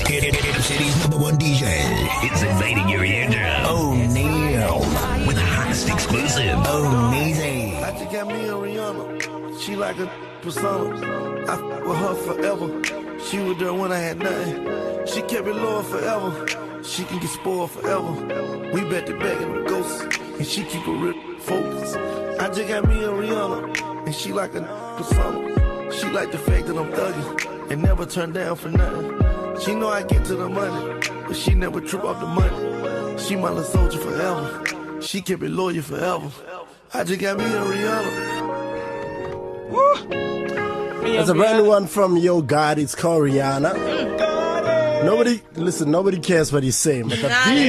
Hit City's #1 DJ. It's invading your eardrum. O'Neal. With a hottest exclusive. O'Neal. I just got me a Rihanna. She like a persona. I f with her forever. She was there when I had nothing. She kept it loyal forever. She can get spoiled forever. We bet the back in the ghosts. And she keep a real focus. I just got me a Rihanna. And she like a persona. She like the fact that I'm thugging. And never turn down for nothing. She know I get to the money, but she never trip off the money. She my little soldier forever. She keep it loyal forever. I just got me a Rihanna. That's a brand new one from Yo God. It's called Rihanna. Nobody cares what he's saying, but the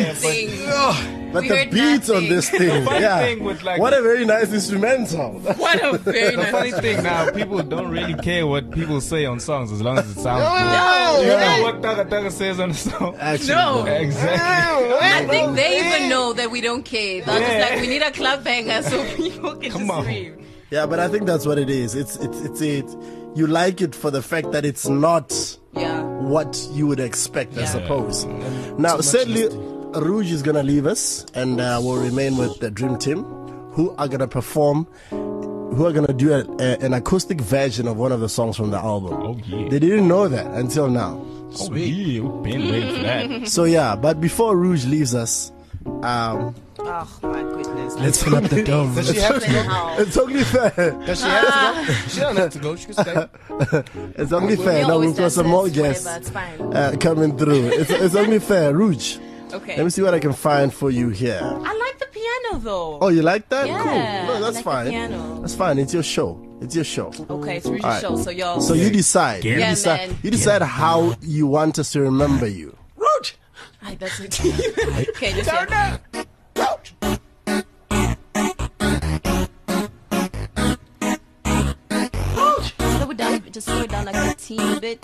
beat on this thing, what a very nice instrumental. What a very nice. The funny thing now, people don't really care what people say on songs as long as it sounds good. No. You know what Taga says on the song? Actually, No. Exactly. I think they even know that we don't care. They're just like, we need a club banger so people can Come just on. scream. yeah, but I think that's what it is. It's it. You like it for the fact that it's not what you would expect, I suppose. Now, sadly, Rouge is gonna leave us, and we'll remain with the Dream Team, who are gonna perform. Who are gonna do an acoustic version of one of the songs from the album. Oh yeah. They didn't know that until now. Oh yeah, we've been waiting for that. So yeah, but before Rouge leaves us, Oh my goodness. let's open up the door. Does she have to go? It's only fair. Does she have to go? She don't have to go. She can stay. It's only fair. Now we've got some more guests It's fine. coming through. It's only fair. Rouge. Okay. Let me see what I can find for you here. I like the piano though. Oh, you like that? Yeah, Cool. No, that's I like the fine. piano. That's fine. It's your show. It's your show. Okay, it's Rouge's All right. show, so y'all. So you decide. Yeah, you decide. man. You decide how you want us to remember you. Roach! Ay, that's it. Okay, just Turn down! Roach! slow it down. Just slow it down like a teeny bit.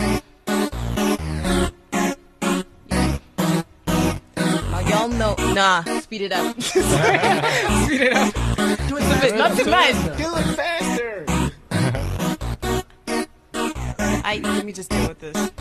Now y'all know. Nah, speed it up. Speed it up. Do it a bit, not too much. Do it faster! Let me just deal with this.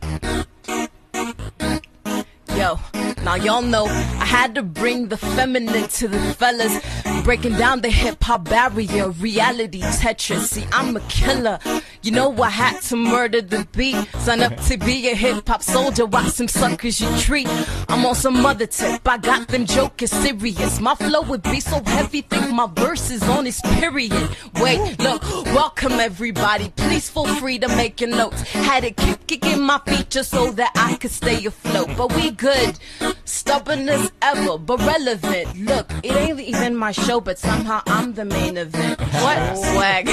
Yo, now y'all know I had to bring the feminine to the fellas, breaking down the hip-hop barrier, reality Tetris. See, I'm a killer. You know I had to murder the beat. Sign up to be a hip-hop soldier, watch some suckers you treat. I'm on some other tip, I got them jokers serious. My flow would be so heavy, think my verse is on its period. Wait, look, welcome everybody. Please feel free to make your notes. Had to kick in my feet just so that I could stay afloat. But we good, stubborn as ever, but relevant. Look, it ain't even my show, but somehow I'm the main event. What? Swag.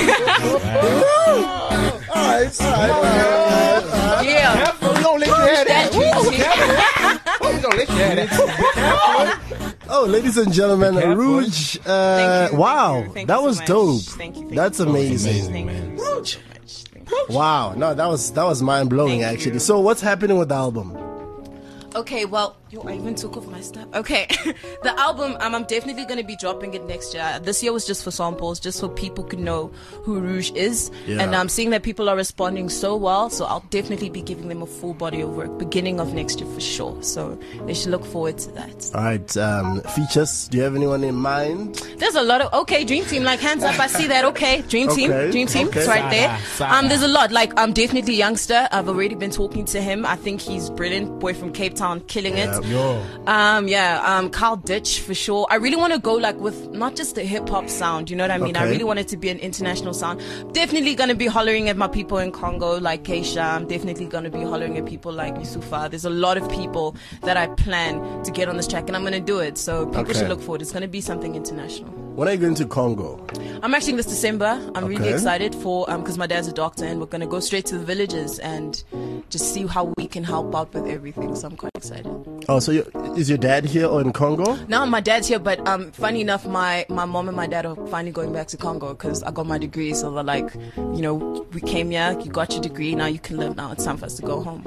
Alright. Yeah. Careful, we don't let you have that. That We don't let you have that. Oh, ladies and gentlemen, Careful. Rouge. Thank you, Wow, thank you that so was much. dope. Thank you. That's amazing. Thank man. you so much. Thank you. Wow, no, that was mind blowing Thank actually. you. So what's happening with the album? Okay, well, I even took off my stuff. Okay, the album, I'm definitely going to be dropping it next year. This year was just for samples, just so people could know who Rouge is. Yeah. And I'm seeing that people are responding so well, so I'll definitely be giving them a full body of work beginning of next year for sure. So they should look forward to that. All right, features. Do you have anyone in mind? There's a lot of, okay, Dream Team, like hands up, I see that, okay, Dream Team, Okay, okay. it's right there. Sada. There's a lot, like, definitely Youngster, I've already been talking to him, I think he's brilliant, boy from Cape Town, killing it. Yo. Carl Ditch for sure. I really want to go like with not just the hip hop sound, you know what I mean? I Okay. really want it to be an international sound. Definitely gonna be hollering at my people in Congo like Keisha. I'm definitely gonna be hollering at people like Yusufa. There's a lot of people that I plan to get on this track, and I'm gonna do it. So people Okay. should look forward. It's gonna be something international. When are you going to Congo? I'm actually this December. I'm really Okay. excited for because my dad's a doctor, and we're gonna go straight to the villages and just see how we can help out with everything. So I'm quite excited. Oh, so is your dad here or in Congo? No, my dad's here, but funny enough, my mom and my dad are finally going back to Congo because I got my degree. So they're like, we came here, you got your degree, now you can live now. It's time for us to go home.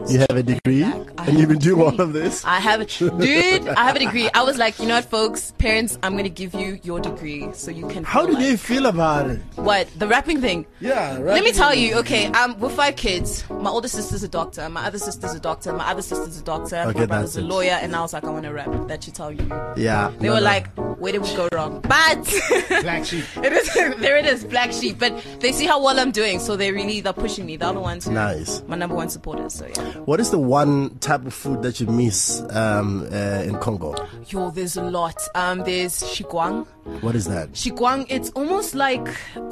You have a degree, and you've been doing all of this. I have, dude. I have a degree. I was like, you know what, folks, parents, I'm gonna give you your degree so you can. How did they feel about it? What, the rapping thing? Yeah, Let me tell you. Okay, we're 5 kids. My older sister's a doctor. My other sister's a doctor. My other sister's a doctor. Okay, my brother's a that's it. lawyer. And I was like, I want to rap. That should tell you. Yeah. They were like, where did we go wrong? But Black sheep. it is. There it is, black sheep. But they see how well I'm doing, so they're pushing me. They're the ones. Nice. My number 1 supporters. So yeah. What is the one type of food that you miss in Congo? Yo, there's a lot. There's shiguang. What is that? Shiguang, it's almost like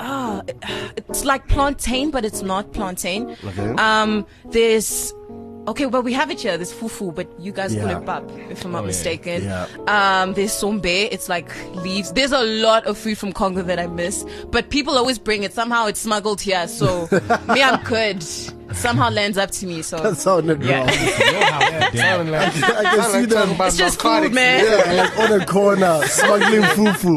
it's like plantain, but it's not plantain. Okay. There's well, we have it here. There's fufu, but you guys call it bab, if I'm not mistaken. Yeah. There's sombe. It's like leaves. There's a lot of food from Congo that I miss, but people always bring it. Somehow it's smuggled here, so me, I'm good. Somehow lands up to me. So That sounded wrong. Yeah. I can see them. it's just food, man. Yeah, like on a corner, smuggling fufu.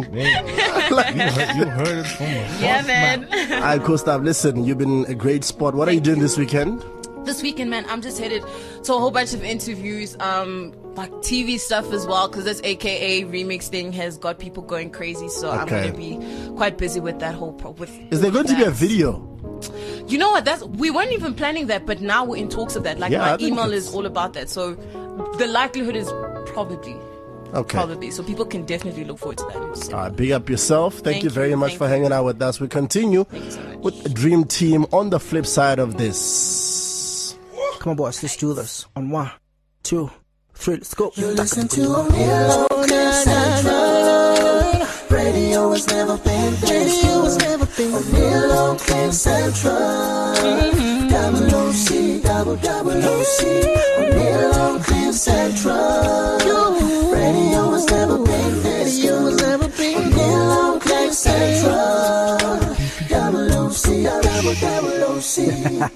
You heard it from us. Yeah, man. All right, cool stuff. Listen, you've been a great sport. What are you doing this weekend? This weekend, man, I'm just headed to a whole bunch of interviews, like TV stuff as well, because this AKA remix thing has got people going crazy. So I'm going to be quite busy with that whole Is there going to be a video? You know what? We weren't even planning that, but now we're in talks of that. Like my email is all about that. So the likelihood is probably. Okay. Probably. So people can definitely look forward to that. All right, big up yourself. Thank you very much for hanging out with us. We continue with the Dream Team on the flip side of this. Come on, boys, let's do this. On 1, 2, 3, let's go. You listen to O'Neal on Central. Radio has never been this good. O'Neal on Central. Double OC, double OC. O'Neal on Central. Radio has never been this good. O'Neal on Central. Double OC, double OC.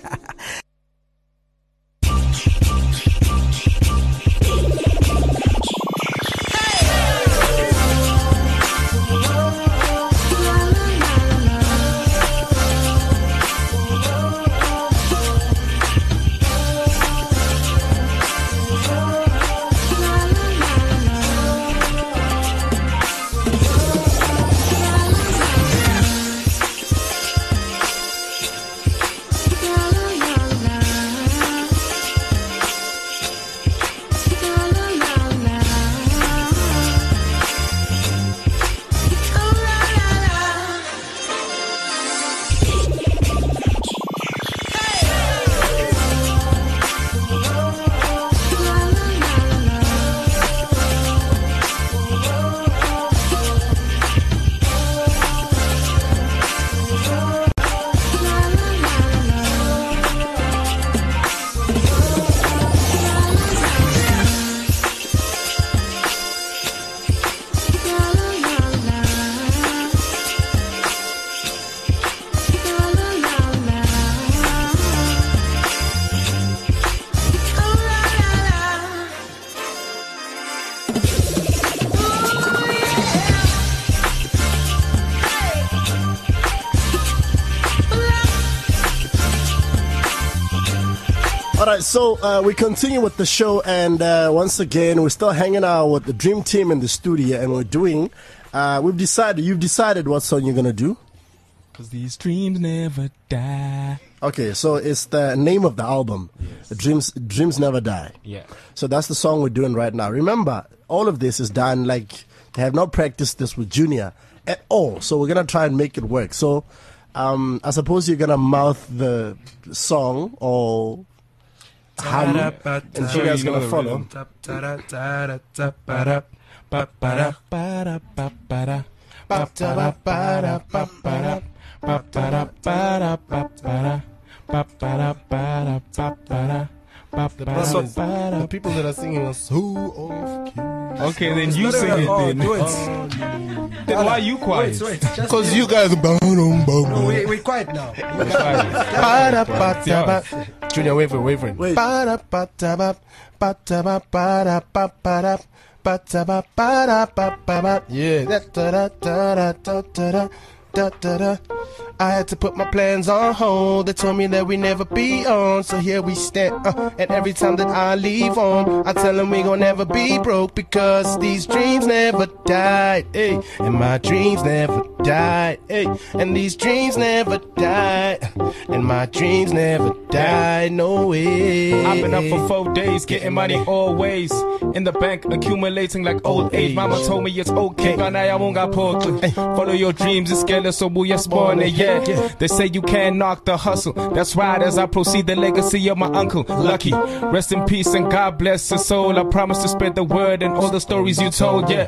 Alright, so we continue with the show, and once again, we're still hanging out with the Dream Team in the studio, and we're doing, you've decided what song you're gonna do? Cause these dreams never die. Okay, so it's the name of the album, Yes. Dreams Never Die. Yeah. So that's the song we're doing right now. Remember, all of this is done, like, they have not practiced this with Junior at all, so we're gonna try and make it work. So, I suppose you're gonna mouth the song, or hum, and Junior's gonna follow. The people that are singing are so off key. Okay, then you sing it then. Then why are you quiet? Because you guys are Wait, quiet now. Junior, wavering. Wait. Yeah. da da da. I had to put my plans on hold. They told me that we never be on, so here we stand. And every time that I leave home, I tell them we gon' never be broke because these dreams never died. Hey, and my dreams never died. Hey, and these dreams never died. And my dreams never died. No way. I've been up for 4 days, getting money always. In the bank, accumulating like old age. Mama told me it's okay, but I won't got pork. Follow your dreams, it's scary, so will you spawn it? Yeah. They say you can't knock the hustle. That's right, as I proceed the legacy of my uncle Lucky. Rest in peace and God bless his soul. I promise to spread the word and all the stories you told. Yeah,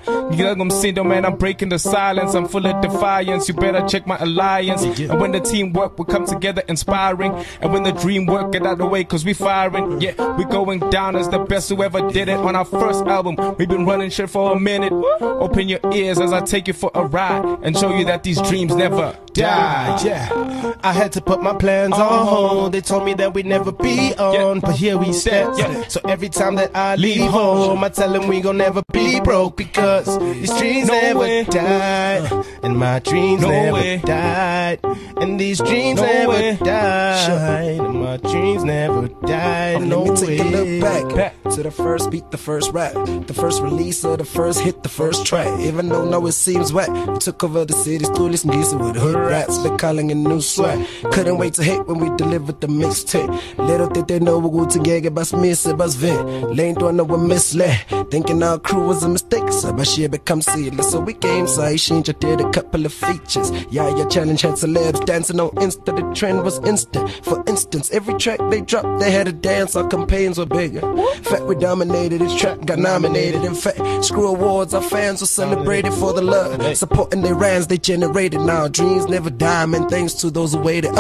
man, I'm breaking the silence. I'm full of defiance. You better check my alliance. And when the team work, we come together inspiring. And when the dream work, get out the way, cause we firing. Yeah, we going down as the best who ever did it. On our first album, we've been running shit for a minute. Open your ears as I take you for a ride and show you that these dreams never die. Yeah, I had to put my plans on hold. They told me that we'd never be on, but here we stand. So every time that I leave home, I tell them we gon' never be broke because these dreams never died, and my dreams never died, and these dreams never died, and my dreams never died. Let me take a look back to the first beat, the first rap, the first release of the first hit, the first track. Even though now it seems whack, we took over the city, still listen geese with hood rats. Been calling a new swag. Couldn't wait to hit when we delivered the mixtape. Little did they know we would together, but miss it, but vent. Lane don't know we misled. Thinking our crew was a mistake, so but she become sealess. So we came side change. I did a couple of features. Yeah, your challenge had celebs dancing on Insta. The trend was instant. For instance, every track they dropped, they had a dance. Our campaigns were bigger. Fact, we dominated. This track got nominated. In fact, screw awards. Our fans were celebrated for the love, supporting their rans they generated. Now dreams never die, man. Thanks to those who waited.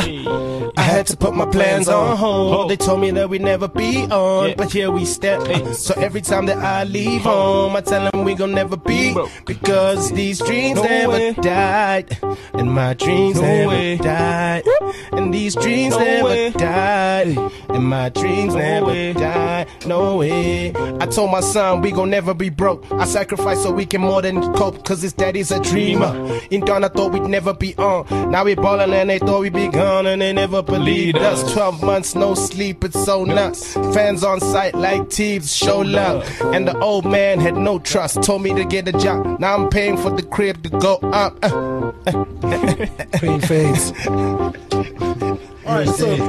I had to put my plans on hold. They told me that we'd never be on, but here we stand. So every time that I leave home, I tell them we gon' never be, because these dreams never died, and my dreams never died, and these dreams never died, and my dreams never died. No way. I told my son we gon' never be broke. I sacrificed so we can more than cope, cause his daddy's a dreamer. In Ghana thought we'd never be on. Now we ballin' and they thought we'd be gone, and they never believed us. 12 months, no sleep, it's so nuts. Fans on sight like thieves, show love. And the old man had no trust, told me to get a job. Now I'm paying for the crib to go up. Green face. Alright,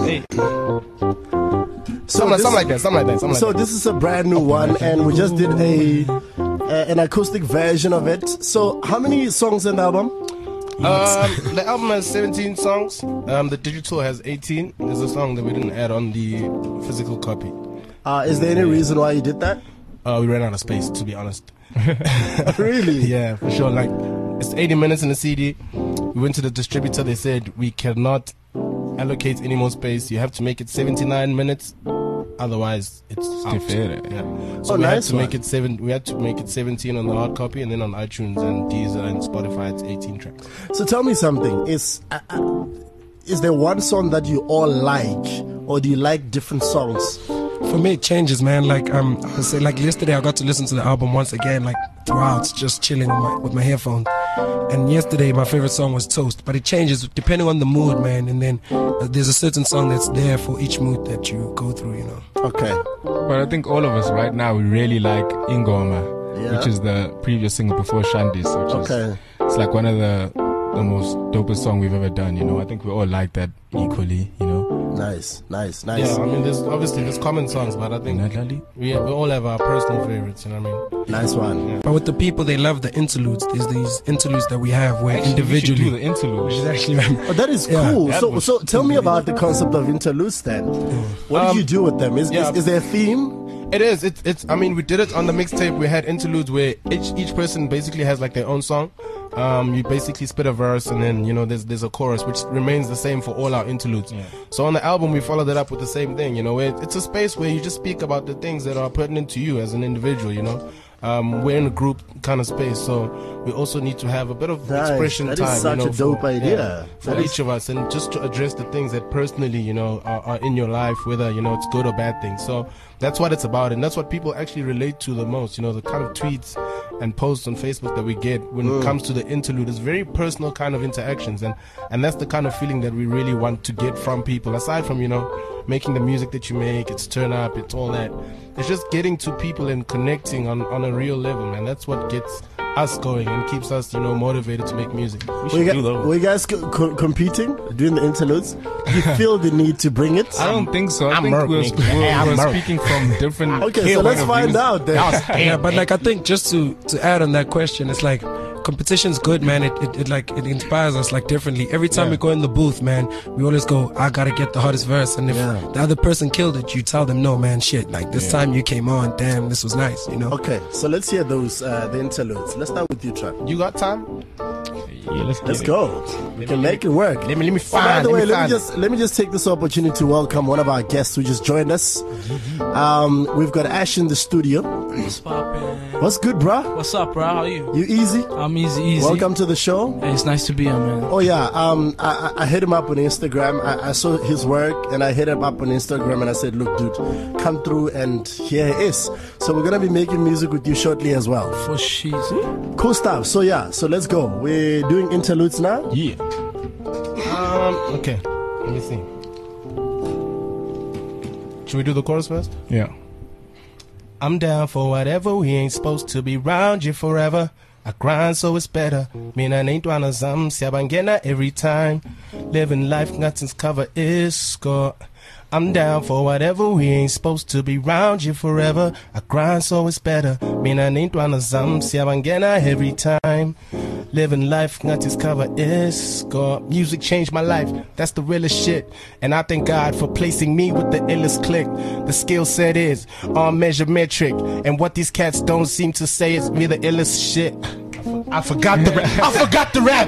something like that. So this is a brand new one, and we just did an acoustic version of it. So how many songs in the album? The album has 17 songs. The digital has 18. There's a song that we didn't add on the physical copy. Is there any reason why you did that? We ran out of space, to be honest. Really? Yeah, for sure. Like, it's 80 minutes in the CD. We went to the distributor. They said we cannot allocate any more space. You have to make it 79 minutes. Otherwise, it's out. Yeah. So we had to make it We had to make it 17 on the hard copy, and then on iTunes and Deezer and Spotify, it's 18 tracks. So tell me something. Is there one song that you all like, or do you like different songs? For me, it changes, man. Like I say, like yesterday, I got to listen to the album once again, like throughout, just chilling with my headphones. And yesterday, my favorite song was Toast, but it changes depending on the mood, man. And then there's a certain song that's there for each mood that you go through, you know. Okay. But I think all of us right now, we really like Ingoma, which is the previous single before Shandis. It's like one of the most dopest song we've ever done, you know. I think we all like that equally, you know. Nice. Yeah, I mean, there's common songs, but I think we all have our personal favorites, you know what I mean? Nice one. Yeah. But with the people, they love the interludes. There's these interludes that we have where individually. We should do the interludes. Oh, that is cool. So tell me about the concept of interludes then. What do you do with them? Is there a theme? It is. It's. I mean, we did it on the mixtape. We had interludes where each person basically has like their own song. You basically spit a verse, and then you know there's a chorus, which remains the same for all our interludes. Yeah. So on the album, we followed it up with the same thing. You know, it's a space where you just speak about the things that are pertinent to you as an individual. You know, we're in a group kind of space, so we also need to have a bit of expression time. That is such a dope idea. For each of us, and just to address the things that personally, are in your life, whether, it's good or bad things. So that's what it's about, and that's what people actually relate to the most. The kind of tweets and posts on Facebook that we get when it comes to the interlude is very personal kind of interactions, and that's the kind of feeling that we really want to get from people. Aside from, making the music that you make, it's turn up, it's all that. It's just getting to people and connecting on a real level, man. That's what gets us going and keeps us, motivated to make music. Were you guys competing, doing the interludes? Do you feel the need to bring it? I don't think so. I think we're speaking from different. Okay, so let's find out then. Yeah, but I think just to add on that question, it's like competition's good, man. It inspires us differently. Every time we go in the booth, man, we always go, I gotta get the hardest verse. And if the other person killed it, you tell them, no, man, shit. This time you came on, damn, this was nice, Okay, so let's hear those the interludes. Let's start with you, Trap. You got time? Yeah, let's go. We can make it work. Let me find. By the way, let me just take this opportunity to welcome one of our guests who just joined us. We've got Ash in the studio. What's poppin'? What's good, bruh? What's up, bro? How are you? You easy? I'm easy. Welcome to the show. Hey, it's nice to be here, man. Oh yeah. I hit him up on Instagram. I saw his work and I hit him up on Instagram and I said, look, dude, come through, and here he is. So we're gonna be making music with you shortly as well. For sure. Cool stuff. So let's go. We're doing interludes now. Yeah. Okay. Let me see. Should we do the chorus first? Yeah. I'm down for whatever. We ain't supposed to be round you forever. I grind so it's better. Mina ain't one of them. Siabangena every time. Living life, nothing's cover is score. I'm down for whatever. We ain't supposed to be round you forever. I grind so it's better. Mina ain't one of them. Siabangena every time. Living life, nothing's cover is score. Music changed my life. That's the realest shit. And I thank God for placing me with the illest click. The skill set is on measure metric. And what these cats don't seem to say is me the illest shit. I forgot the rap. I forgot the rap.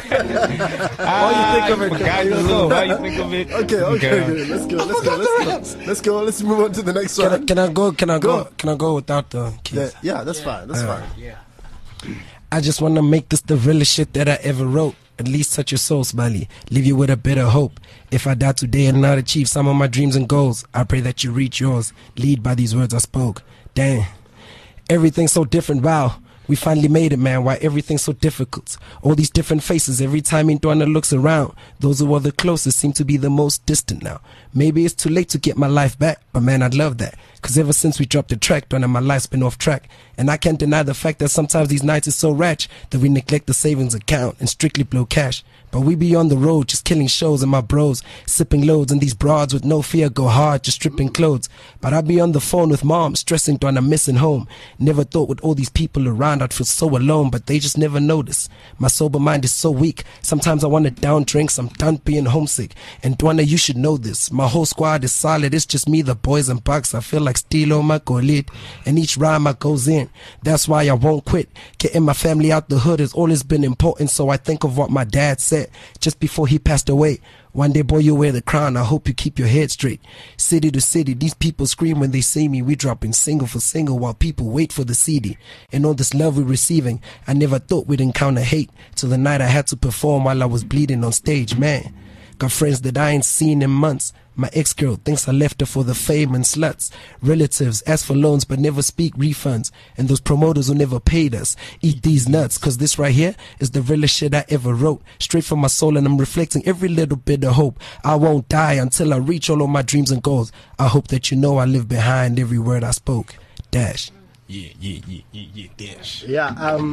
What do you think of it? How you think of it? Okay. Let's go. Let's move on to the next one. Can I go without the keys? Yeah, that's fine. That's fine. Yeah. I just wanna make this the realest shit that I ever wrote. At least touch your soul, Smiley. Leave you with a bit of hope. If I die today and not achieve some of my dreams and goals, I pray that you reach yours. Lead by these words I spoke. Damn. Everything's so different, wow. We finally made it, man. Why everything's so difficult? All these different faces every time Intwana looks around. Those who are the closest seem to be the most distant now. Maybe it's too late to get my life back, but man, I'd love that. Cause ever since we dropped the track, Donna, my life's been off track. And I can't deny the fact that sometimes these nights is so ratchet that we neglect the savings account and strictly blow cash. But we be on the road, just killing shows and my bros, sipping loads, and these broads with no fear go hard, just stripping clothes. But I be on the phone with mom, stressing on I'm missing home. Never thought with all these people around I'd feel so alone, but they just never notice. My sober mind is so weak, sometimes I wanna down drinks, I'm done being homesick. And Dwana, you should know this, my whole squad is solid, it's just me, the boys and bucks. I feel like Stilo my colleague, and each rhyme I goes in. That's why I won't quit. Getting my family out the hood has always been important, so I think of what my dad said just before he passed away. One day, boy, you wear the crown. I hope you keep your head straight. City to city, these people scream when they see me. We dropping single for single while people wait for the CD. And all this love we're receiving, I never thought we'd encounter hate till the night I had to perform while I was bleeding on stage, man. Got friends that I ain't seen in months. My ex-girl thinks I left her for the fame and sluts. Relatives ask for loans but never speak refunds. And those promoters who never paid us eat these nuts. Cause this right here is the realest shit I ever wrote. Straight from my soul, and I'm reflecting every little bit of hope. I won't die until I reach all of my dreams and goals. I hope that you know I live behind every word I spoke. Dash. Yeah, Dash. Yeah,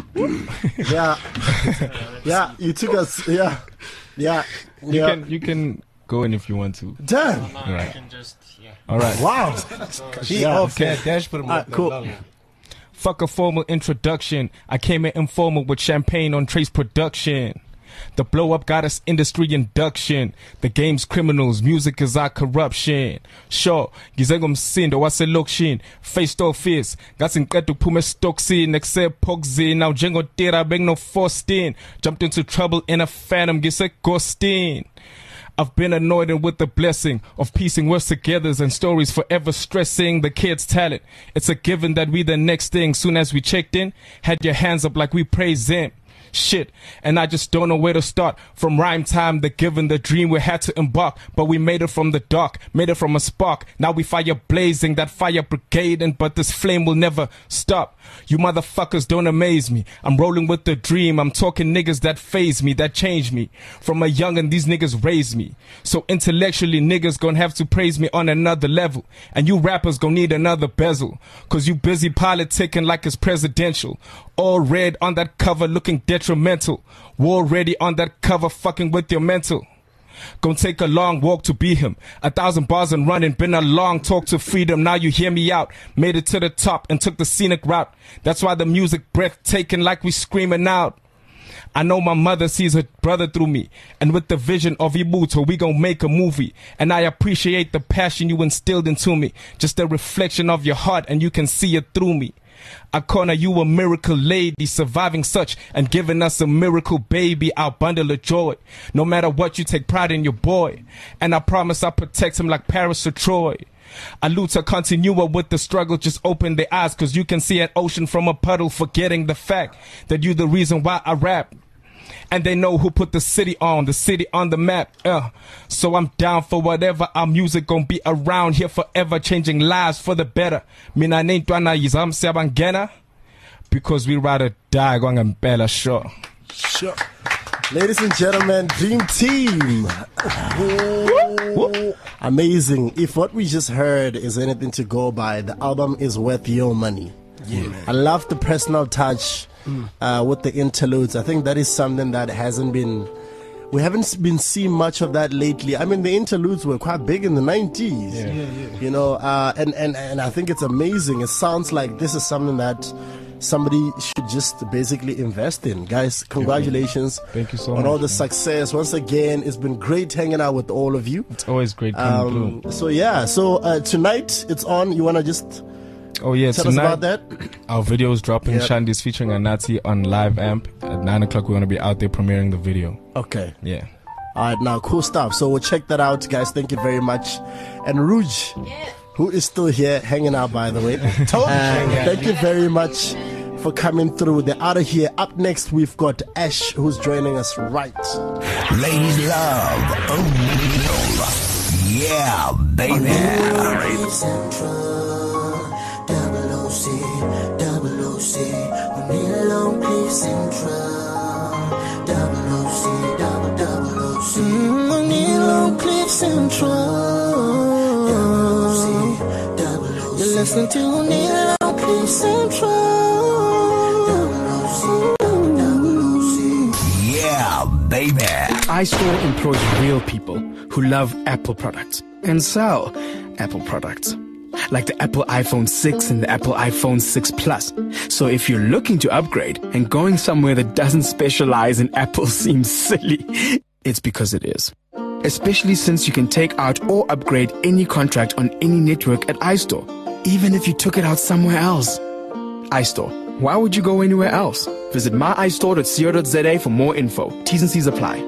yeah, you took us, yeah. You can go in if you want to. Damn. All right. All right. Wow. Okay. Dash put him up. Cool. Fuck a formal introduction. I came in informal with champagne on Trace Production. The blow up got us industry induction. The game's criminals, music is our corruption. Sure, ngizengomsindo waselokshin. Faced off fierce, ngasinqeda ukuphume stocksin except poxin. Now njengotira beng no forced in. Jumped into trouble in a phantom, ngise ghostin. I've been anointed with the blessing of piecing words together and stories forever stressing the kids' talent. It's a given that we the next thing. Soon as we checked in, had your hands up like we praise him. Shit, and I just don't know where to start. From rhyme time, the given, the dream we had to embark, but we made it from the dark, made it from a spark. Now we fire blazing, that fire brigade, and but this flame will never stop. You motherfuckers don't amaze me. I'm rolling with the dream. I'm talking niggas that phase me, that change me. From a youngin', these niggas raised me. So intellectually, niggas gonna have to praise me on another level. And you rappers gonna need another bezel. Cause you busy politicking like it's presidential. All red on that cover looking detrimental. War ready on that cover fucking with your mental. Gonna take a long walk to be him. 1,000 bars and running, been a long talk to freedom. Now you hear me out. Made it to the top and took the scenic route. That's why the music breathtaking like we screaming out. I know my mother sees her brother through me. And with the vision of Ibuto, we gon' make a movie. And I appreciate the passion you instilled into me. Just a reflection of your heart and you can see it through me. I corner you a miracle lady, surviving such and giving us a miracle baby, our bundle of joy. No matter what, you take pride in your boy. And I promise I'll protect him like Paris or Troy. I loot to continue with the struggle, just open their eyes, cause you can see an ocean from a puddle, forgetting the fact that you the reason why I rap. And they know who put the city on the map. So I'm down for whatever. Our music gon' be around here forever, changing lives for the better. Mina nentwana yizam sebangena, because we ride or die gwangempela sure. Sure. Ladies and gentlemen, Dream Team. Amazing. If what we just heard is anything to go by, the album is worth your money. Yeah. I love the personal touch with the interludes. I think that is something that we haven't been seeing much of that lately. I mean, the interludes were quite big in the 90s. You know, and I think it's amazing. It sounds like this is something that somebody should just basically invest in. Guys, congratulations. Thank you so much on all the success. Once again, it's been great hanging out with all of you. It's always great coming through. So tonight it's on. You want to just tell us about that? Our video is dropping. Yep. Shandy's featuring Anati on Live Amp. At 9 o'clock we're going to be out there premiering the video. Okay. Yeah. Alright, now cool stuff. So we'll check that out, guys. Thank you very much. And Rouge, who is still here hanging out, by the way. Thank you very much for coming through. They're out of here. Up next, we've got Ash, who's joining us right. Ladies love O'Neal. Yeah, baby. Double OC, O'Neal on Play Central. Double OC, double OC, O'Neal on Cliff Central. Double OC, you're listening to O'Neal on Cliff Central. Double OC. Yeah, baby. iStore employs real people who love Apple products and sell Apple products, like the Apple iPhone 6 and the Apple iPhone 6 Plus. So if you're looking to upgrade and going somewhere that doesn't specialize in Apple seems silly, it's because it is. Especially since you can take out or upgrade any contract on any network at iStore, even if you took it out somewhere else. iStore. Why would you go anywhere else? Visit myiStore.co.za for more info. T's and C's apply.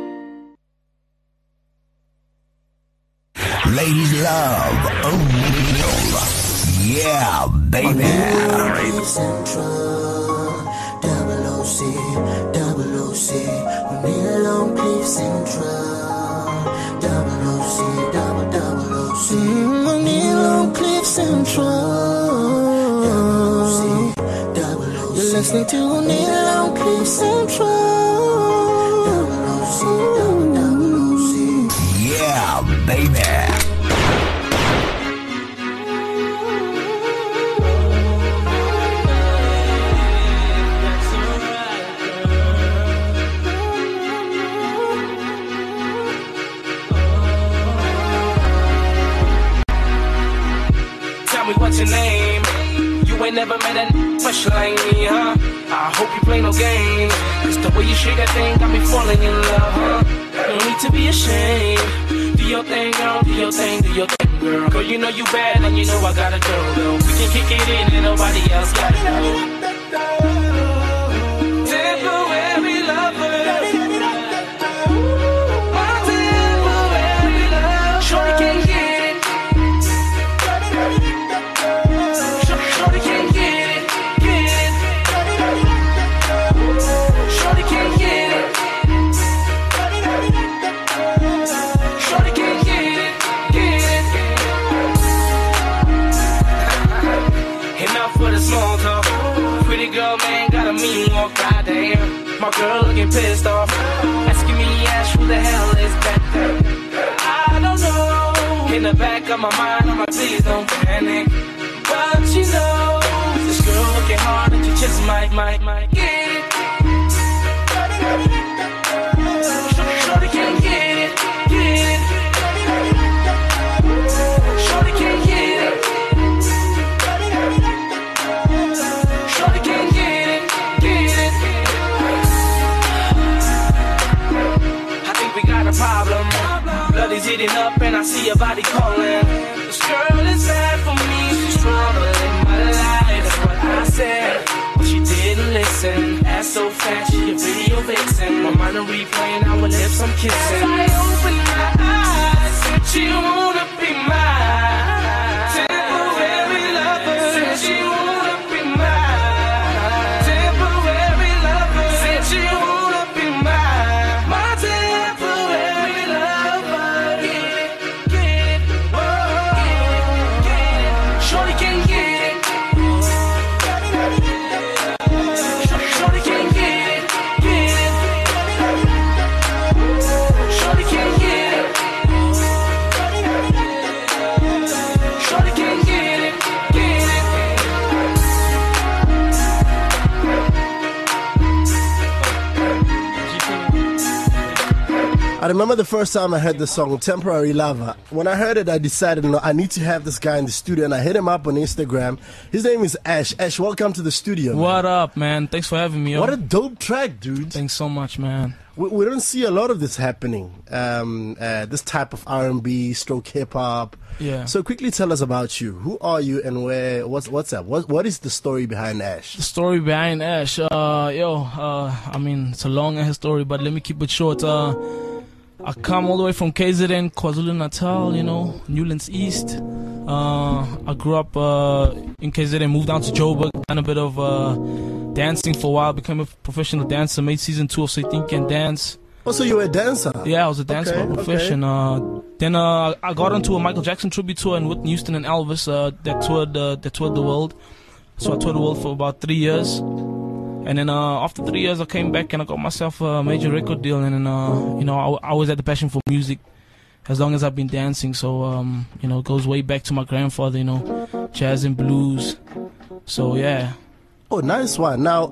Ladies love O'Neal. Yeah, baby. Central, double OC, O'Neal on Play Central. Double OC, double OC, O'Neal on Cliff Central. Double OC, you're listening to O'Neal on Cliff Central. Double OC. Yeah, baby. What's your name? You ain't never met a fresh like me, huh? I hope you play no games. It's the way you shake that thing got me falling in love, huh? No need to be ashamed. Do your thing, girl, do your thing, girl. Girl, you know you bad and you know I gotta go, though. We can kick it in and nobody else gotta know. Temporary lover. My temporary your girl, man, got a mean walk, goddamn. My girl looking pissed off, asking me, Ash, who the hell is that? I don't know. In the back of my mind, I'm like, please don't panic. But you know, this girl looking hard at your chest, might get it. Shorty can't get it, get it. Shorty can't get it. Shorty can't get it, get it. I think we got a problem. Blood is heating up and I see your body calling. This girl is bad for me, she's troubling my life. That's what I said, but she didn't listen. Ass so fat, she a video vixen. My mind a replaying our lips, I'm kissing. As I open my eyes, said she wanna be mine. Temporary lover, said she wanna be mine. Temporary lover, said she wanna be mine. My temporary lover, get it, whoa, get it. Shorty can't get it. Shorty can't get it, get it. Shorty can't get it. Shorty can't get it, get it. I remember the first time I heard the song Temporary Lover. When I heard it, I decided, no, I need to have this guy in the studio, and I hit him up on Instagram. His name is Ash. Ash, welcome to the studio. What up, man? Thanks for having me. Yo. What a dope track, dude. Thanks so much, man. We don't see a lot of this happening. This type of R&B, stroke hip hop. Yeah. So quickly tell us about you. Who are you and where? What's up? What is the story behind Ash? The story behind Ash, I mean, it's a long ass story, but let me keep it short. I come all the way from KZN, KwaZulu-Natal, you know, Newlands East. I grew up in KZN, moved down to Joburg, done a bit of dancing for a while, became a professional dancer, made season 2 of So You Think You Can Dance. Oh, so you were a dancer? Yeah, I was a dancer by profession. Then I got onto a Michael Jackson tribute tour in Whitney Houston and Elvis that toured the world. So I toured the world for about 3 years. And then after 3 years, I came back and I got myself a major record deal. And then, I always had the passion for music as long as I've been dancing. So, it goes way back to my grandfather, jazz and blues. So, yeah. Oh, nice one. Now,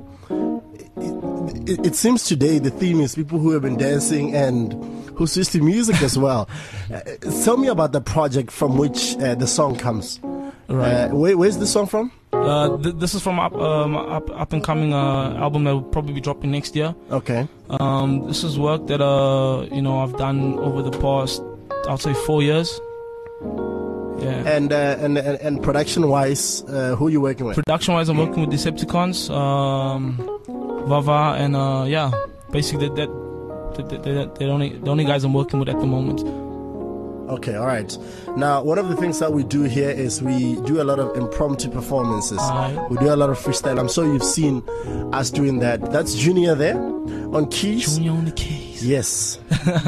it seems today the theme is people who have been dancing and who switch to music as well. Tell me about the project from which the song comes. Right. Where's the song from? This is from up and coming album that will probably be dropping next year. Okay. This is work that I've done over the past, I'll say 4 years. Yeah. And production wise, who are you working with? Production wise, I'm working with Decepticons, Vava, and basically they're the only guys I'm working with at the moment. Okay, all right. Now, one of the things that we do here is we do a lot of impromptu performances. We do a lot of freestyle. I'm sure you've seen us doing that. That's Junior there on keys. Junior on the keys. Yes.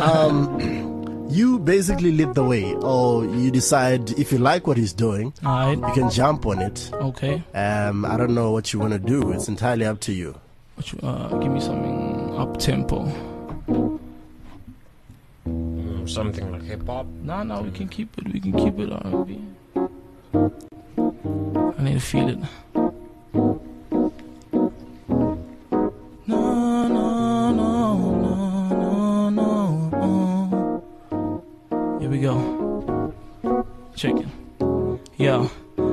You basically lead the way, or you decide if you like what he's doing, you can jump on it. Okay. I don't know what you want to do. It's entirely up to you. Give me something up tempo. Something like hip hop? No, we can keep it. We can keep it R&B. I need to feel it. No. Here we go. Check it. Yo.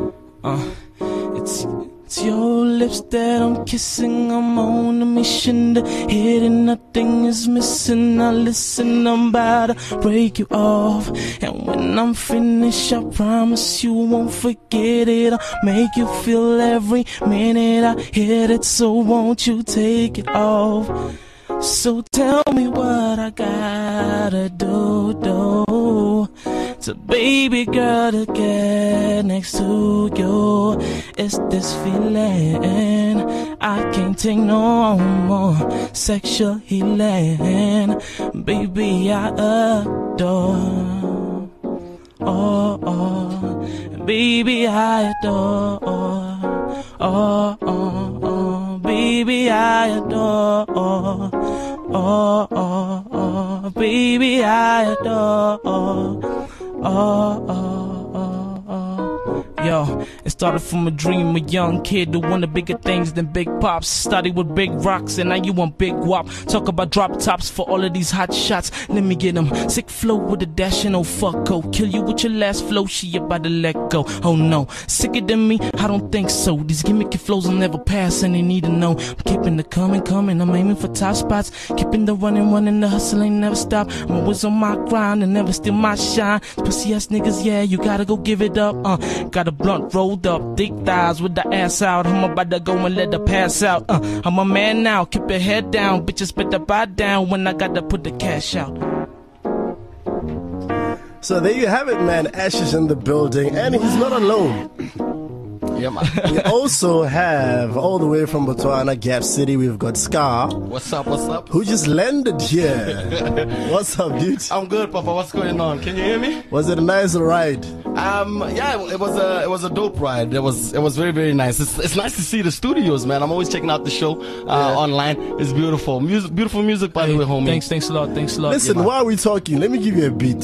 It's your lips that I'm kissing. I'm on a mission to hit and nothing is missing. Now listen, I'm about to break you off. And when I'm finished, I promise you won't forget it. I'll make you feel every minute I hit it. So won't you take it off? So tell me what I gotta do to baby girl to get next to you. It's this feeling I can't take no more. Sexual healing, baby, I adore. Baby, I adore. baby, I adore. Baby, I adore. Yo, it started from a dream, a young kid who wanted bigger things than big pops. Started with big rocks and now you want big wop. Talk about drop tops for all of these hot shots. Let me get them. Sick flow with a dash and oh fuck oh. Kill you with your last flow, she about to let go. Oh no, sicker than me? I don't think so. These gimmicky flows will never pass and they need to know. I'm keeping the coming. I'm aiming for top spots. Keeping the running, the hustle ain't never stop. I'm always on my grind and never steal my shine. Pussy ass niggas, yeah, you gotta go give it up. Got a blunt rolled up, thick thighs with the ass out. I'm about to go and let her pass out. I'm a man now, keep your head down. Bitches better buy down when I gotta put the cash out. So there you have it, man. Ash is in the building, and he's not alone. Yeah, man. We also have, all the way from Botswana, Gap City, we've got Scar. What's up? Who just landed here. What's up, dude? I'm good, Papa. What's going on? Can you hear me? Was it a nice ride? Yeah, it was a dope ride. It was very, very nice. It's nice to see the studios, man. I'm always checking out the show online. It's beautiful. Beautiful music, by the way, homie. Thanks a lot. Listen, why are we talking? Let me give you a beat.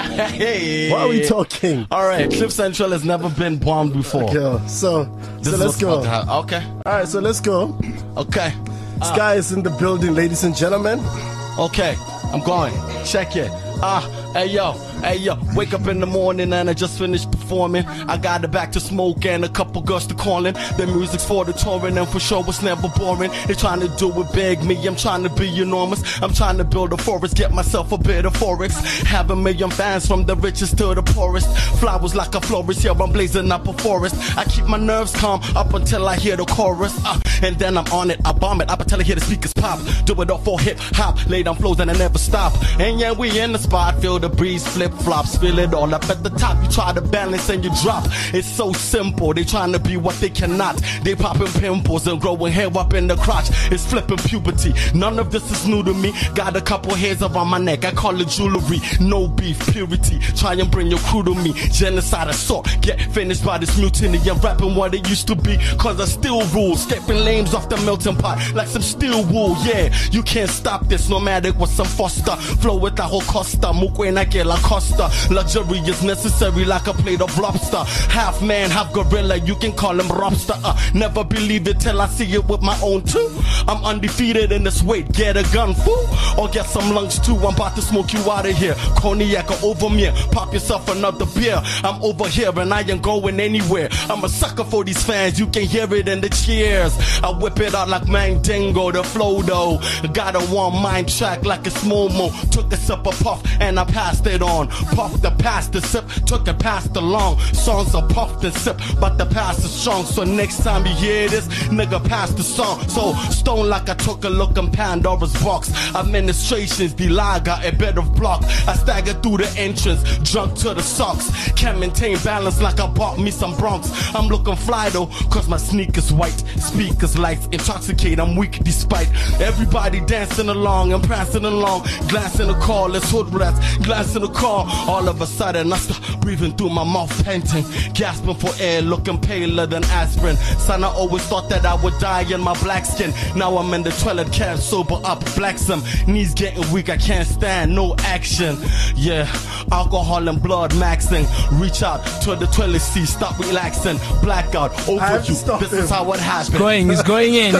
Hey. Why are we talking? All right, Cliff Central has never been bombed before. Okay, so let's go. Okay. All right, so let's go. Okay. Sky is in the building, ladies and gentlemen. Okay, I'm going. Check it. Hey yo, wake up in the morning and I just finished performing. I got it back to smoke and a couple girls to calling. The music's for the touring and for sure it's never boring. They trying to do it big, me, I'm trying to be enormous. I'm trying to build a forest, get myself a bit of forest. Have a million fans from the richest to the poorest. Flowers like a florist, yeah, I'm blazing up a forest. I keep my nerves calm up until I hear the chorus. And then I'm on it, I bomb it up until I hear the speakers pop. Do it all for hip hop, lay down flows and I never stop. And yeah, we in the spot, feel the breeze, flip flops, feel it all up at the top. You try to balance and you drop. It's so simple, they trying to be what they cannot. They popping pimples and growing hair up in the crotch. It's flipping puberty, none of this is new to me. Got a couple hairs around my neck, I call it jewelry. No beef, purity, try and bring your crew to me. Genocide assault, get finished by this mutiny. I'm rapping what it used to be, cause I still rule. Skipping lanes off the melting pot like some steel wool. Yeah, you can't stop this no matter what some foster. Flow with the whole Costa, Mukwena que la Costa. Luxury is necessary like a plate of lobster. Half man, half gorilla, you can call him Robster. Never believe it till I see it with my own two. I'm undefeated in this weight, get a gun, fool. Or get some lungs too, I'm about to smoke you out of here. Cognac or over me, pop yourself another beer. I'm over here and I ain't going anywhere. I'm a sucker for these fans, you can hear it in the cheers. I whip it out like Mandingo, the flow though. Got a one mind track like a Momo. Took a sip of puff and I passed it on. Puff the past the sip, took it past the long. Songs are puffed and sip, but the past is strong. So next time you hear this, nigga pass the song. So stone like I took a look in Pandora's box. Administrations, the lager, a bed of block. I stagger through the entrance, drunk to the socks. Can't maintain balance like I bought me some Bronx. I'm looking fly though, cause my sneakers white. Speakers lights, intoxicate, I'm weak despite everybody dancing along and prancing along. Glance in the car, let's hood rats. Glance in the car, all of a sudden I start breathing through my mouth, panting, gasping for air, looking paler than aspirin. Son, I always thought that I would die in my black skin. Now I'm in the toilet, can't sober up, black some. Knees getting weak, I can't stand, no action. Yeah, alcohol and blood maxing. Reach out to the toilet seat, stop relaxing. Blackout, over you, this is how it happens. It's going in.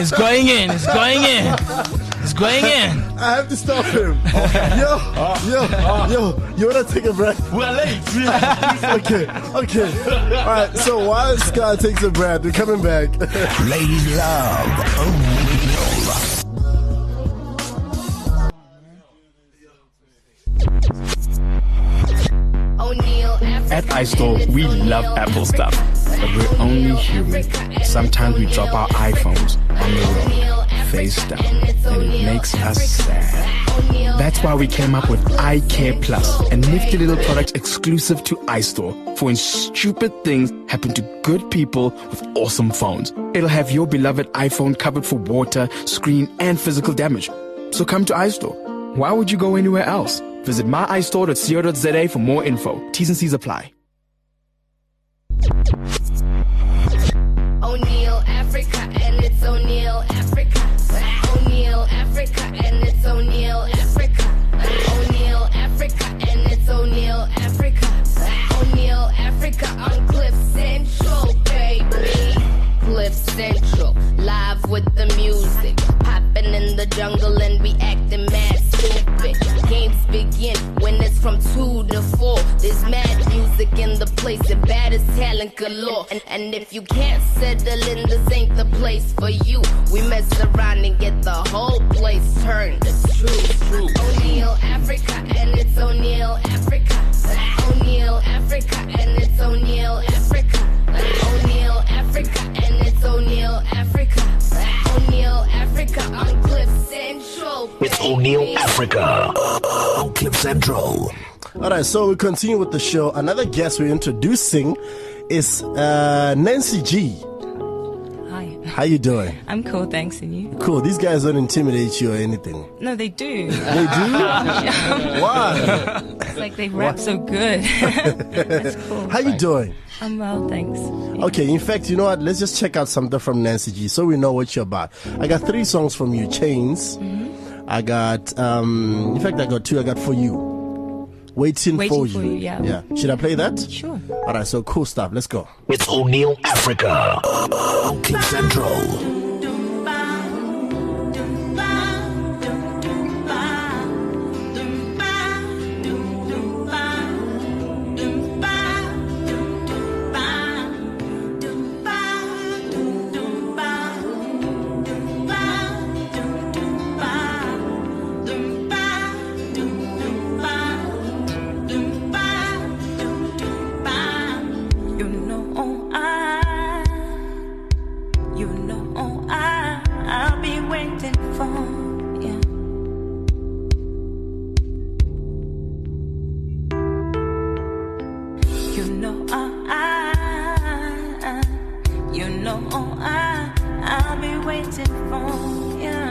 I have to stop him. Yo, you wanna take a breath? We're late. Okay. Alright, so while Sky takes a breath, we're coming back. Ladies love O'Neal. At iStore, we love Apple stuff, but we're only human. Sometimes we drop our iPhones on the road, face down, and it makes us sad. That's why we came up with iCare Plus, a nifty little product exclusive to iStore for when stupid things happen to good people with awesome phones. It'll have your beloved iPhone covered for water, screen, and physical damage. So come to iStore. Why would you go anywhere else? Visit myiStore.co.za for more info. T's and C's apply. O'Neal Africa, and it's O'Neal Africa. jungle and we acting mad stupid. Games begin when it's from 2 to 4. There's mad music in the place and baddest talent galore. And if you can't settle in, this ain't the place for you. We mess around and get the whole place turned to true. O'Neal, Africa, and it's O'Neal, Africa. O'Neal, Africa, and it's O'Neal, Africa. O'Neal, Africa, and it's O'Neal, Africa. O'Neal, Africa on Cliff Central. It's O'Neal Africa on Cliff Central. Alright, so we continue with the show. Another guest we're introducing is Nancy G. Hi. How you doing? I'm cool, thanks, and you? Cool. These guys don't intimidate you or anything. No, they do. They do? Why? It's like they rap so good. That's cool. How you doing? I'm well, thanks. Okay, in fact, you know what? Let's just check out something from Nancy G so we know what you're about. I got 3 songs from you. Chains. Mm-hmm. I got, in fact, I got 2. I got For You. Waiting for you. Yeah. Should I play that? Sure. All right, so cool stuff. Let's go. It's O'Neal Africa on Cliff Central. I'll be waiting for you.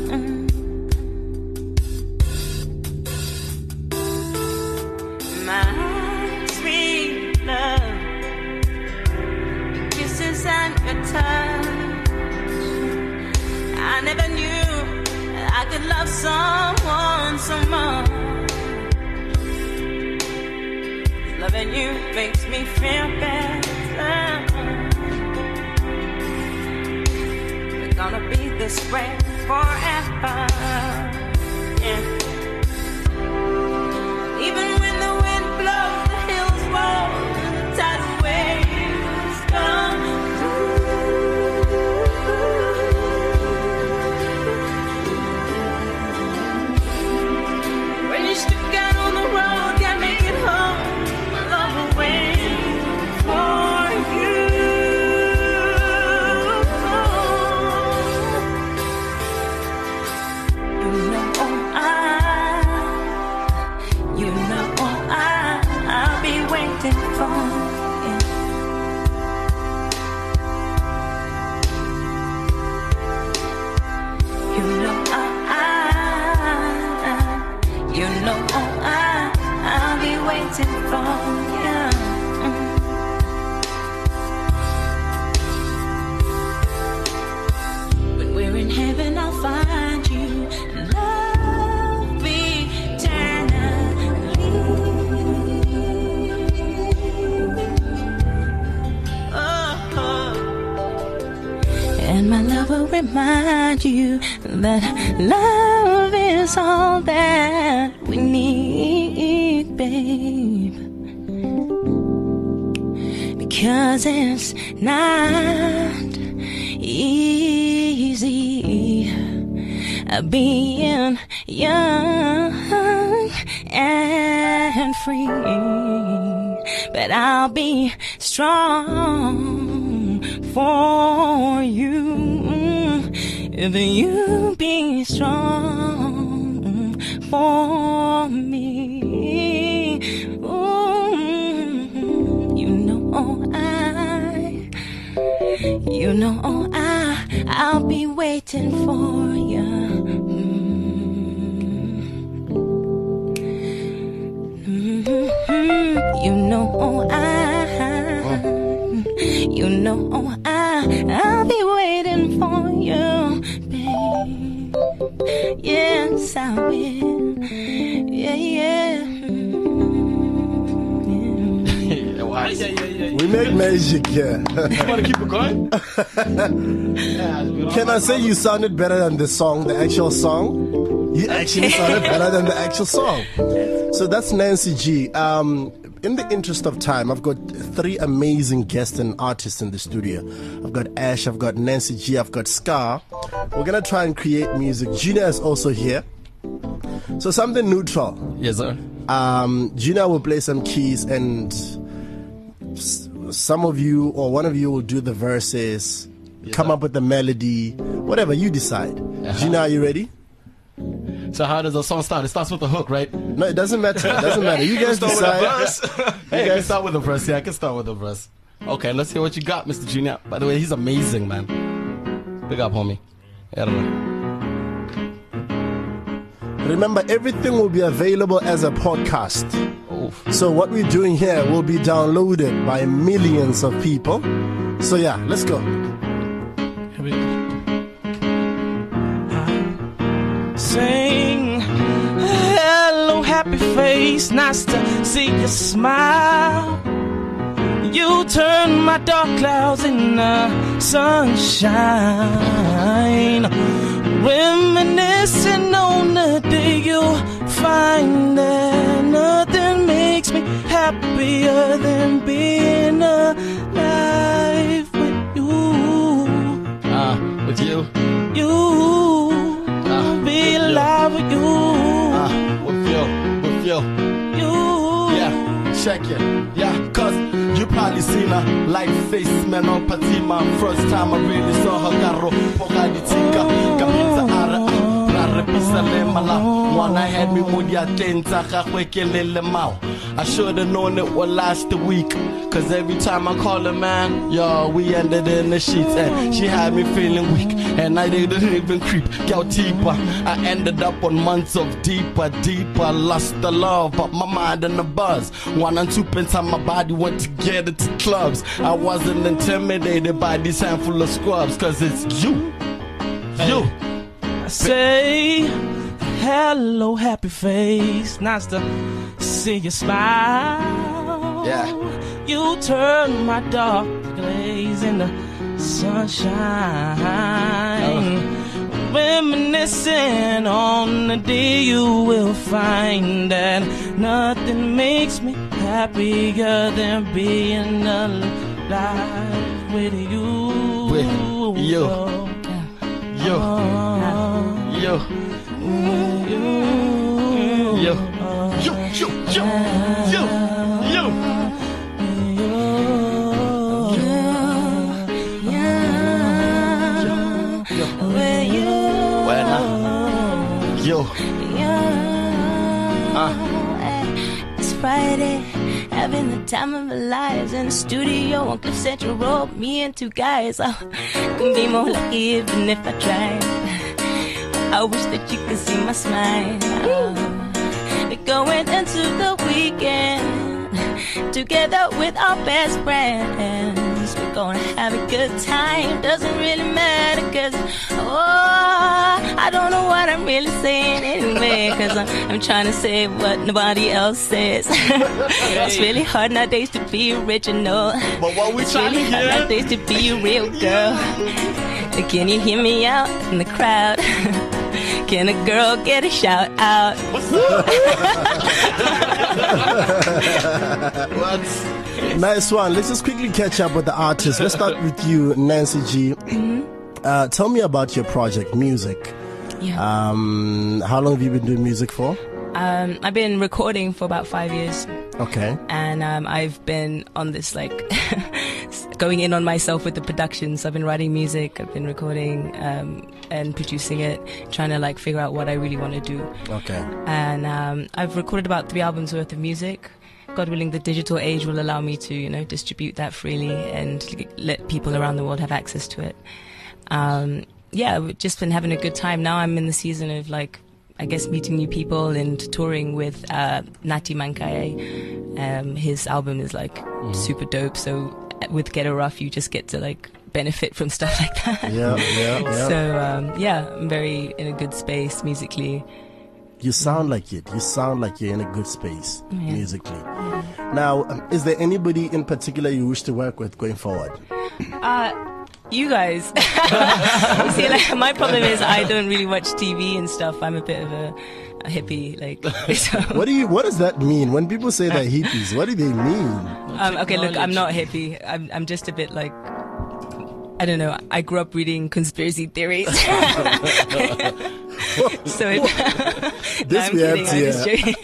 My sweet love, kisses and your touch. I never knew I could love someone so much. Loving you makes me feel better. We're gonna be this way forever. Yeah. Even when the wind blows, the hills roll, and the tidal waves come through. When you're stuck out on the road, can't make it home, my love will wait for you. I'll be waiting for you. I'll be waiting for you. When we're in heaven, I'll find you and love eternally. And my love will remind you that love is all that we need, babe. Because it's not easy being young and free. But I'll be strong for you if you be strong for me. Ooh, I'll be waiting for you. I'll be waiting for you, babe. Yes, I will. Yeah. We make magic here. You want to keep it going? Can I say you sounded better than the song, the actual song? You actually sounded better than the actual song. So that's Nancy G. In the interest of time, I've got 3 amazing guests and artists in the studio. I've got Ash, I've got Nancy G, I've got Scar. We're going to try and create music. Gina is also here. So something neutral. Yes, sir. Gina will play some keys and some of you or one of you will do the verses, come up with the melody, whatever you decide. Gina, are you ready? So how does the song start? It starts with a hook, right? No, it doesn't matter. It doesn't matter. You guys decide. Hey, I can start with a verse. Yeah, I can start with a verse. Okay, let's hear what you got, Mr. Junior. By the way, he's amazing, man. Big up, homie. I don't know. Remember, everything will be available as a podcast. So what we're doing here will be downloaded by millions of people. So yeah, let's go. Sing, hello, happy face, nice to see you smile. You turn my dark clouds into sunshine. Reminiscing on the day you'll find that nothing makes me happier than being alive with you. With you? Be alive with you. With you. Yeah, check it. Yeah, cause you probably seen her like face man on Patima. First time I really saw her Garo Pogaditika Kapita Ara One I had me Mudia Tenta Kawekelele Mau. I should've known it would last a week. Cause every time I call her, man, yo, we ended in the sheets. And she had me feeling weak. And I didn't even creep, go deeper. I ended up on months of deeper. Lost the love, but my mind in the buzz. 1 and 2 pence on my body went together to clubs. I wasn't intimidated by this handful of scrubs. Cause it's you. You. I say, hello, happy face. Nice to see you smile. Yeah. You turn my dark glaze into sunshine. Reminiscing on the day you will find that nothing makes me happier than being alive with you. With you. You. You. You. It's Friday, having the time of our lives in the studio on Cliff Central Road. Me and 2 guys, couldn't be more lucky even if I tried. I wish that you could see my smile. We're going into the weekend together with our best friends. We're gonna have a good time. Doesn't really matter, cause I don't know what I'm really saying anyway. Cause I'm trying to say what nobody else says. It's really hard nowadays to be original. But what we it's trying really to hard hear? nowadays to be a real girl. Can you hear me out in the crowd? Can a girl get a shout out? What's up? Nice one. Let's just quickly catch up with the artists. Let's start with you, Nancy G. Tell me about your project, music. Yeah. How long have you been doing music for? I've been recording for about 5 years. Okay. And I've been on this like going in on myself with the productions. I've been writing music, I've been recording and producing it, trying to like figure out what I really want to do. Okay. And I've recorded about 3 albums worth of music. God willing, the digital age will allow me to, distribute that freely and let people around the world have access to it. Yeah, we've just been having a good time. Now I'm in the season of like, I guess, meeting new people and touring with Nati Mankae. His album is like super dope. So with Get a Rough, you just get to like benefit from stuff like that. Yeah. So yeah, I'm very in a good space musically. You sound like it. You sound like you're in a good space musically. Now, is there anybody in particular you wish to work with going forward? You guys. See, like, my problem is I don't really watch TV and stuff. I'm a bit of a hippie, like. So. What does that mean? When people say they're hippies, what do they mean? Okay, look, I'm not hippie. I'm just a bit like, I don't know. I grew up reading conspiracy theories. So this no, I'm kidding. I'm just joking.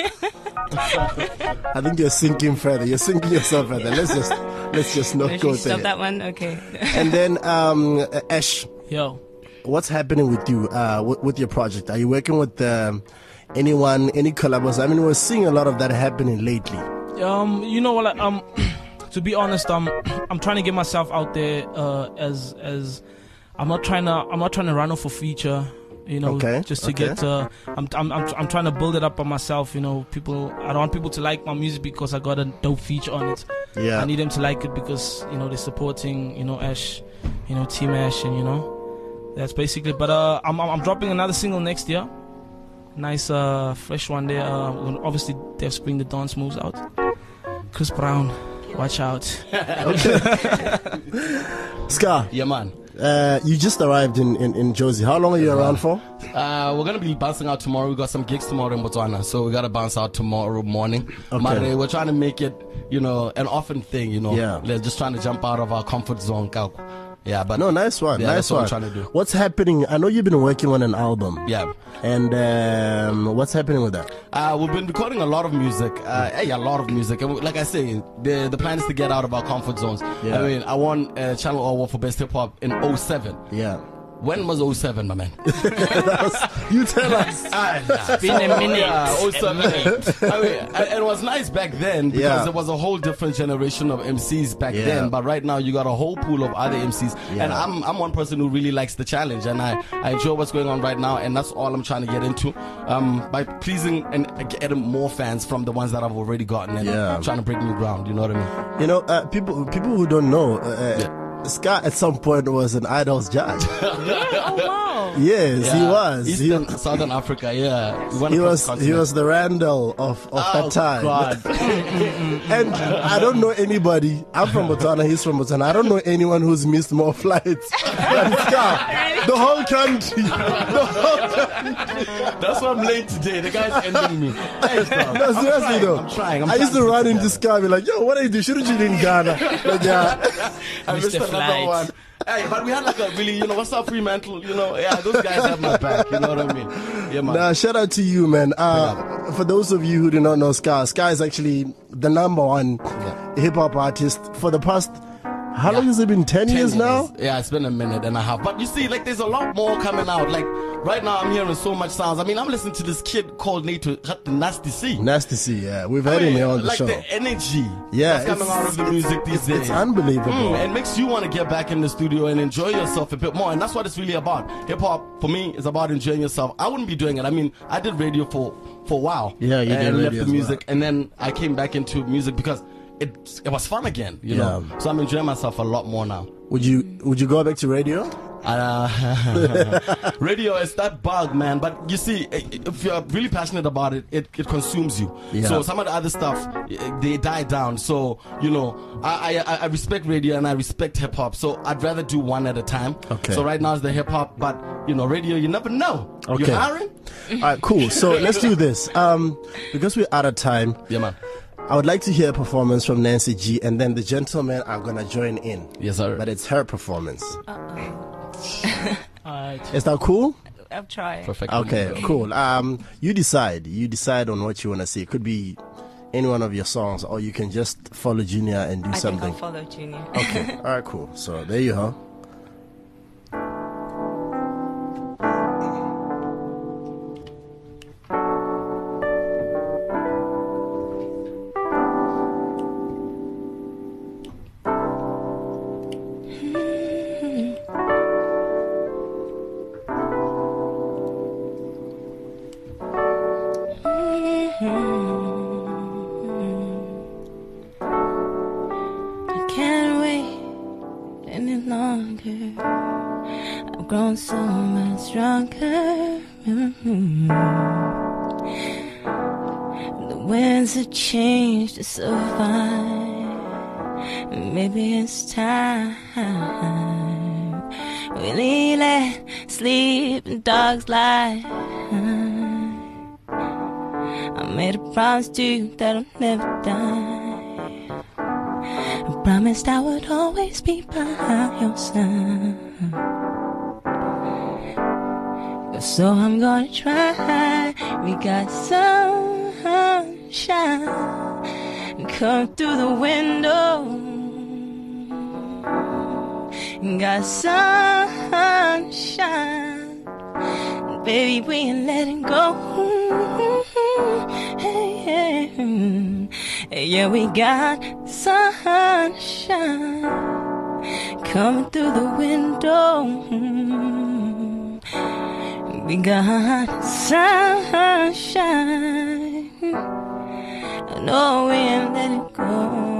I think you're sinking further. You're sinking yourself further. Let's just not go there. Stop that one. Okay. And then Ash. Yo. What's happening with you with your project? Are you working with anyone, any collabs? I mean, we're seeing a lot of that happening lately. You know what? To be honest, I'm trying to get myself out there as I'm not trying to run off a feature. You know, just to get. I'm trying to build it up by myself. You know, I don't want people to like my music because I got a dope feature on it. Yeah. I need them to like it because they're supporting Ash, Team Ash, and that's basically. But I'm dropping another single next year. Nice fresh one there. Obviously, Def Spring the dance moves out. Chris Brown, watch out. Scar. Yeah, man. You just arrived in Jozi. How long are you around for? We're gonna be bouncing out tomorrow. We got some gigs tomorrow in Botswana, so we gotta bounce out tomorrow morning. Okay. We're trying to make it, an often thing. Yeah. We're just trying to jump out of our comfort zone. Yeah, but no, nice one. Yeah, nice that's one. what I'm trying to do. What's happening? I know you've been working on an album. Yeah. And what's happening with that? We've been recording a lot of music. A lot of music. And like I say, the plan is to get out of our comfort zones. Yeah. I mean, I won a Channel Award for Best Hip Hop in 2007. Yeah. When was 07, my man? You tell us. It's been a minute. Yeah, 07. I mean, it was nice back then because there was a whole different generation of MCs back then. But right now, you got a whole pool of other MCs. Yeah. And I'm one person who really likes the challenge. And I enjoy what's going on right now. And that's all I'm trying to get into. By pleasing and getting more fans from the ones that I've already gotten. And trying to break new ground. You know what I mean? People who don't know... Scar at some point was an Idols judge. Oh wow! Yes, he was. Southern Africa, He was the Randall of that time. God. And I don't know anybody. I'm from Botswana. He's from Botswana. I don't know anyone who's missed more flights than Scar. The whole country. That's why I'm late today. The guy's ending me. Hey, no, seriously though. I'm trying. I used to run into Scar and be like, yo, what do you do? Shouldn't you be in Ghana? But I missed another one. Hey, but we had like a really, what's up, Fremantle? Those guys have my back. You know what I mean? Yeah, man. Nah, shout out to you, man. For those of you who do not know Scar is actually the #1 hip hop artist for the past. How long has it been? 10 years now? Yeah, it's been a minute and a half. But you see, like, there's a lot more coming out. Like, right now I'm hearing so much sounds. I mean, I'm listening to this kid called Nato, Nasty C. Nasty C, yeah. We've had him here on the show. Like the energy that's coming out of the music these days. It's unbelievable. It makes you want to get back in the studio and enjoy yourself a bit more. And that's what it's really about. Hip-hop, for me, is about enjoying yourself. I wouldn't be doing it. I mean, I did radio for a while. Yeah, you did radio. And left the music. And then I came back into music because it was fun again, you know. So I'm enjoying myself a lot more now. Would you go back to radio? Radio is that bug, man. But you see, if you're really passionate about it, it consumes you. So some of the other stuff, they die down. So I respect radio and I respect hip hop. So I'd rather do one at a time. Okay. So right now it's the hip hop, but radio, you never know. Okay. You're hiring. All right, cool. So let's do this. Because we're out of time. Yeah, man. I would like to hear a performance from Nancy G, and then the gentlemen are gonna join in. Yes, sir. But it's her performance. Alright. Is that cool? I'll try. Perfect. Okay, cool. You decide. You decide on what you wanna see. It could be any one of your songs, or you can just follow Junior and do something. I think I'll follow Junior. Okay. All right. Cool. So there you go. Grown so much stronger. winds have changed so fine. Maybe it's time we let sleep and dogs lie. I made a promise to you that I'll never die. I promised I would always be by your side. So I'm gonna try. We got sunshine come through the window. Got sunshine, baby, we ain't letting go. Hey, yeah, we got sunshine coming through the window. We got sunshine. No, we ain't letting go.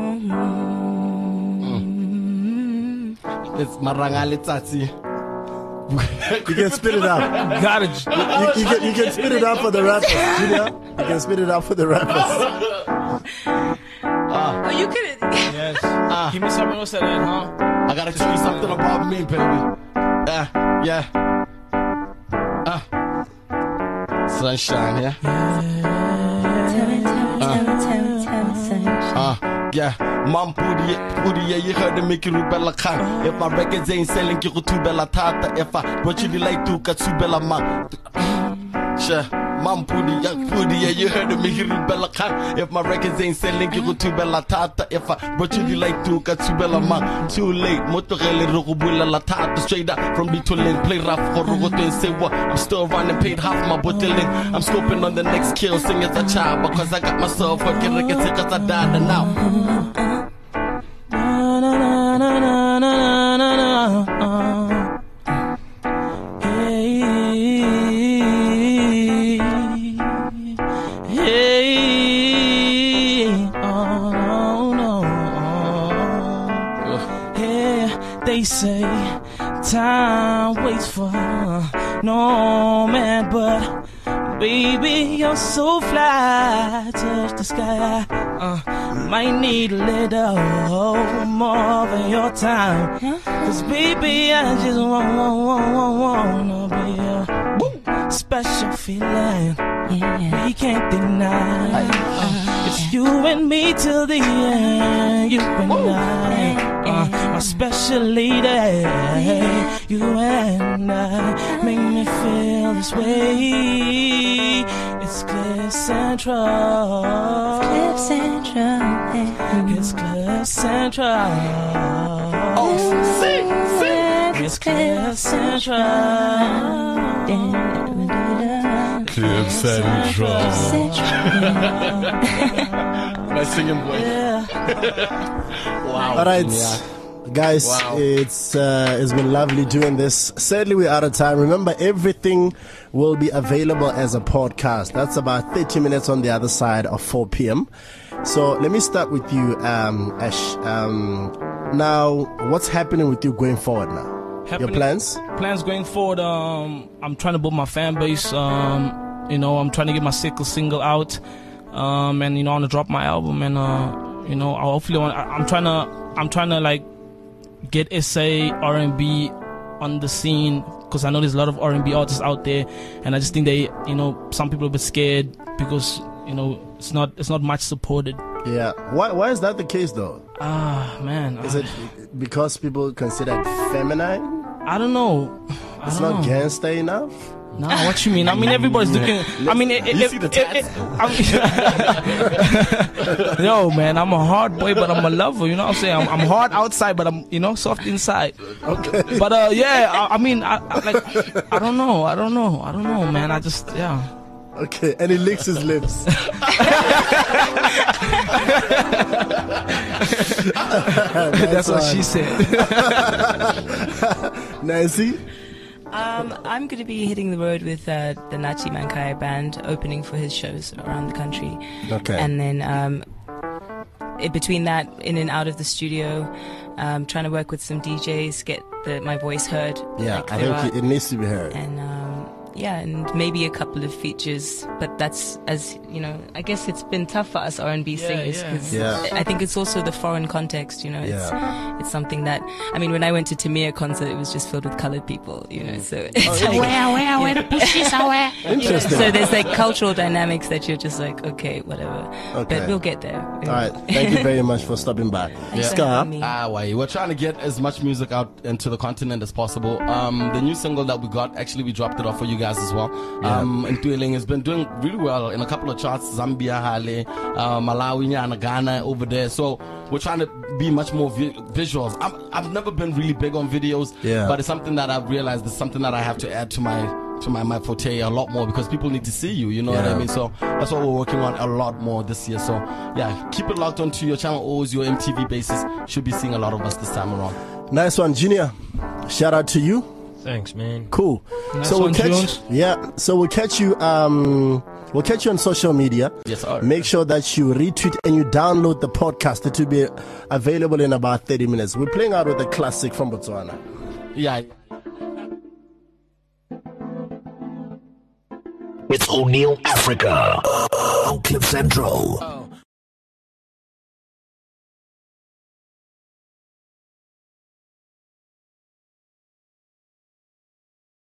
It's Marangali Tati. You can spit it up. Got it. You can spit it up for the rappers, Junior. You can spit it up for the rappers. Oh, you could. Yes. Give me something else, then, huh? I gotta tell you something about me, baby. Yeah. Sunshine, yeah. Yeah. Mom Pudi, you heard the Mickey Rubella Khan. If my records ain't selling, you go to Bella Tata. If I what you like to Katsubella Ma. Sure. Mom Pudi, you heard the Mickey Rubella Khan. If my records ain't selling, you go to Bella Tata. If I what you like to Katsubella Ma. Too late, Motorelle Rugubula La Tata. Straight up from Bitolin, play rough for Rugoto and say what? I'm still running, paid half my bottling. I'm scoping on the next kill, sing as a child because I got myself working records because I died and now. They say time waits for no man, but baby, you're so fly, touch the sky. Might need a little more than your time, 'cause baby, I just wanna be a special feeling. We can't deny. It's you and me till the end. You and I, my special lady. You and I make me feel this way. It's Cliff Central. Cliff Central. It's Cliff Central. Oh, sing. It's Cliff Central. Cliff Central. My singing voice. Wow. All right, guys, it's been lovely doing this. Sadly, we're out of time. Remember, everything will be available as a podcast. That's about 30 minutes on the other side of 4 p.m. So let me start with you, Ash. Now, what's happening with you going forward now? Your plans? Plans going forward. I'm trying to build my fan base. I'm trying to get my single out. And I want to drop my album. And hopefully, I'm trying to like get SA R&B on the scene, because I know there's a lot of R&B artists out there, and I just think they, some people are a bit scared because it's not much supported. Yeah. Why is that the case though? Man. Is it because people consider it feminine? I don't know. It's not gangster enough? No, what you mean? I mean, everybody's looking. I mean, yo, man, I'm a hard boy, but I'm a lover. You know what I'm saying? I'm hard outside, but I'm, soft inside. Okay. But I don't know, man. I just, yeah. Okay, and he licks his lips. That's what she said. Nancy? I'm going to be hitting the road with the Nachi Mankai band, opening for his shows around the country. Okay. And then in between that, in and out of the studio, trying to work with some DJs, get my voice heard. Yeah, I think it needs to be heard. And and maybe a couple of features, but that's, as you know, I guess it's been tough for us R&B singers because I think it's also the foreign context, you know. It's something that, I mean, when I went to Tamir concert, it was just filled with colored people, you know. So it's where the pushes are where. Interesting. So there's like cultural dynamics that you're just like, okay, whatever. But we'll get there. All right, thank you very much for stopping by. Scar. We're trying to get as much music out into the continent as possible. The new single that we got, actually we dropped it off for you guys as well. Ntweeling has been doing really well in a couple of charts, Zambia, Hale, Malawi, and Ghana over there. So we're trying to be much more visuals. I've never been really big on videos, but it's something that I've realized is something that I have to add to my forte a lot more, because people need to see you know what I mean? So that's what we're working on a lot more this year. So keep it locked onto your channel, always your MTV basis. Should be seeing a lot of us this time around. Nice one, Junior. Shout out to you. Thanks, man. Cool. Nice so one, Jones. we'll catch you we'll catch you on social media. Yes, sir. Make sure that you retweet and you download the podcast. It will be available in about 30 minutes. We're playing out with a classic from Botswana. Yeah. It's O'Neill Africa on Clip Central.